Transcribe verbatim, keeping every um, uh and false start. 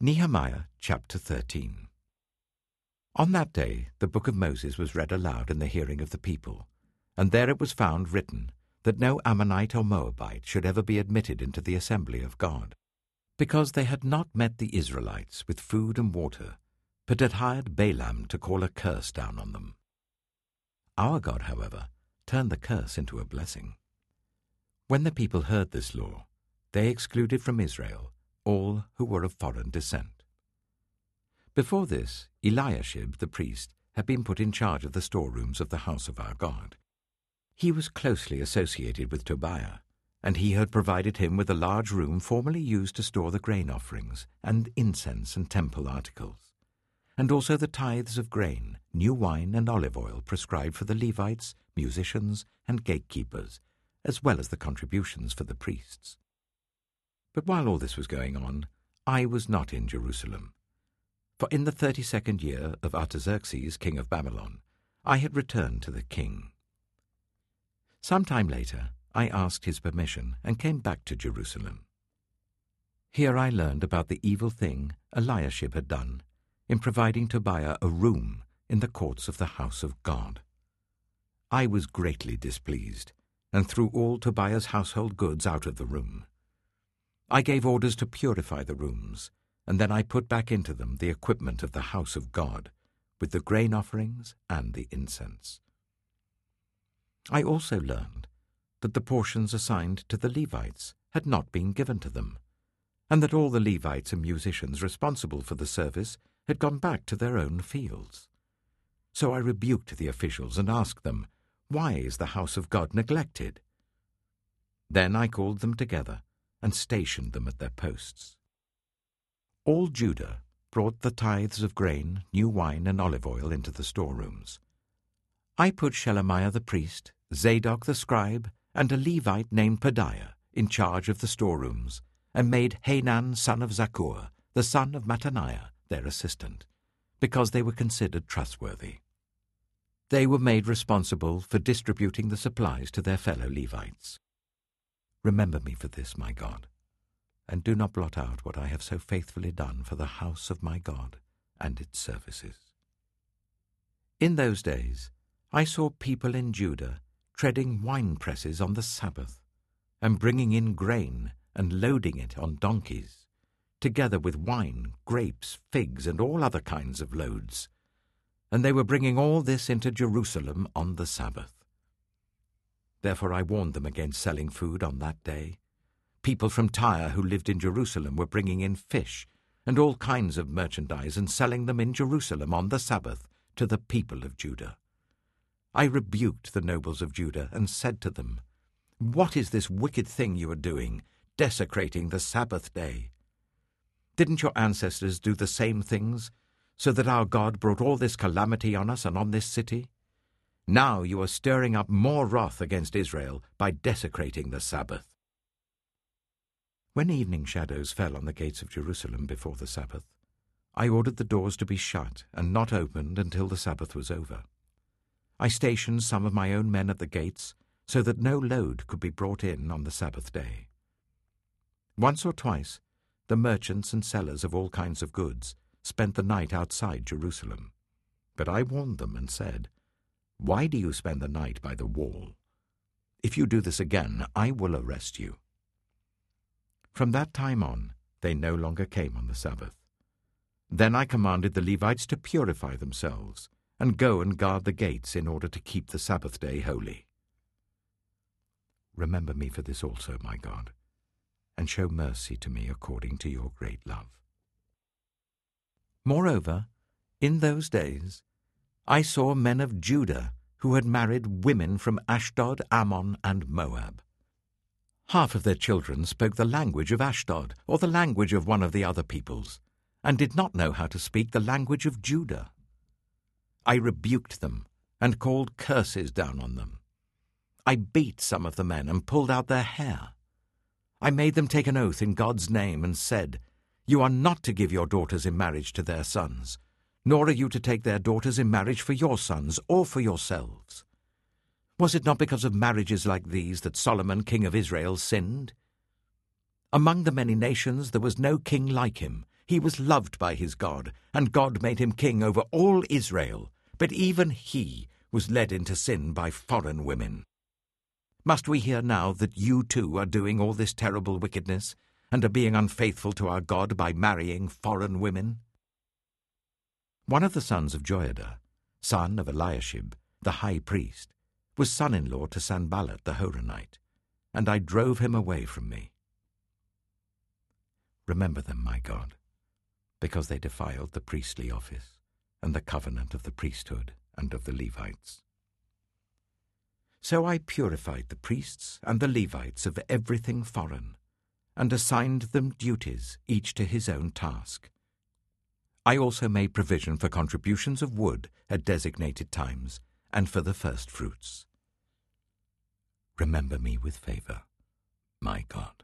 Nehemiah chapter thirteen. On that day the book of Moses was read aloud in the hearing of the people, and there it was found written that no Ammonite or Moabite should ever be admitted into the assembly of God, because they had not met the Israelites with food and water, but had hired Balaam to call a curse down on them. Our God, however, turned the curse into a blessing. When the people heard this law, they excluded from Israel all who were of foreign descent. Before this, Eliashib the priest had been put in charge of the storerooms of the house of our God. He was closely associated with Tobiah, and he had provided him with a large room formerly used to store the grain offerings and incense and temple articles, and also the tithes of grain, new wine, and olive oil prescribed for the Levites, musicians, and gatekeepers, as well as the contributions for the priests. But while all this was going on, I was not in Jerusalem. For in the thirty-second year of Artaxerxes, king of Babylon, I had returned to the king. Some time later, I asked his permission and came back to Jerusalem. Here I learned about the evil thing Eliashib had done in providing Tobiah a room in the courts of the house of God. I was greatly displeased, and threw all Tobiah's household goods out of the room. I gave orders to purify the rooms, and then I put back into them the equipment of the house of God, with the grain offerings and the incense. I also learned that the portions assigned to the Levites had not been given to them, and that all the Levites and musicians responsible for the service had gone back to their own fields. So I rebuked the officials and asked them, "Why is the house of God neglected?" Then I called them together and stationed them at their posts. All Judah brought the tithes of grain, new wine, and olive oil into the storerooms. I put Shelemiah the priest, Zadok the scribe, and a Levite named Pedaiah in charge of the storerooms, and made Hanan son of Zakkur, the son of Mattaniah, their assistant, because they were considered trustworthy. They were made responsible for distributing the supplies to their fellow Levites. Remember me for this, my God, and do not blot out what I have so faithfully done for the house of my God and its services. In those days I saw people in Judah treading wine presses on the Sabbath, and bringing in grain and loading it on donkeys, together with wine, grapes, figs, and all other kinds of loads. And they were bringing all this into Jerusalem on the Sabbath. Therefore I warned them against selling food on that day. People from Tyre who lived in Jerusalem were bringing in fish and all kinds of merchandise and selling them in Jerusalem on the Sabbath to the people of Judah. I rebuked the nobles of Judah and said to them, "What is this wicked thing you are doing, desecrating the Sabbath day? Didn't your ancestors do the same things, so that our God brought all this calamity on us and on this city? Now you are stirring up more wrath against Israel by desecrating the Sabbath." When evening shadows fell on the gates of Jerusalem before the Sabbath, I ordered the doors to be shut and not opened until the Sabbath was over. I stationed some of my own men at the gates so that no load could be brought in on the Sabbath day. Once or twice, the merchants and sellers of all kinds of goods spent the night outside Jerusalem. But I warned them and said, "Why do you spend the night by the wall? If you do this again, I will arrest you." From that time on, they no longer came on the Sabbath. Then I commanded the Levites to purify themselves and go and guard the gates in order to keep the Sabbath day holy. Remember me for this also, my God, and show mercy to me according to your great love. Moreover, in those days, I saw men of Judah who had married women from Ashdod, Ammon, and Moab. Half of their children spoke the language of Ashdod or the language of one of the other peoples, and did not know how to speak the language of Judah. I rebuked them and called curses down on them. I beat some of the men and pulled out their hair. I made them take an oath in God's name and said, "You are not to give your daughters in marriage to their sons, nor are you to take their daughters in marriage for your sons or for yourselves. Was it not because of marriages like these that Solomon, king of Israel, sinned? Among the many nations there was no king like him, He was loved by his God, and God made him king over all Israel. But even he was led into sin by foreign women. Must we hear now that you too are doing all this terrible wickedness, and are being unfaithful to our God by marrying foreign women?" One of the sons of Joiada, son of Eliashib, the high priest, was son-in-law to Sanballat the Horonite, and I drove him away from me. Remember them, my God, because they defiled the priestly office and the covenant of the priesthood and of the Levites. So I purified the priests and the Levites of everything foreign, and assigned them duties, each to his own task. I also made provision for contributions of wood at designated times, and for the first fruits. Remember me with favor, my God.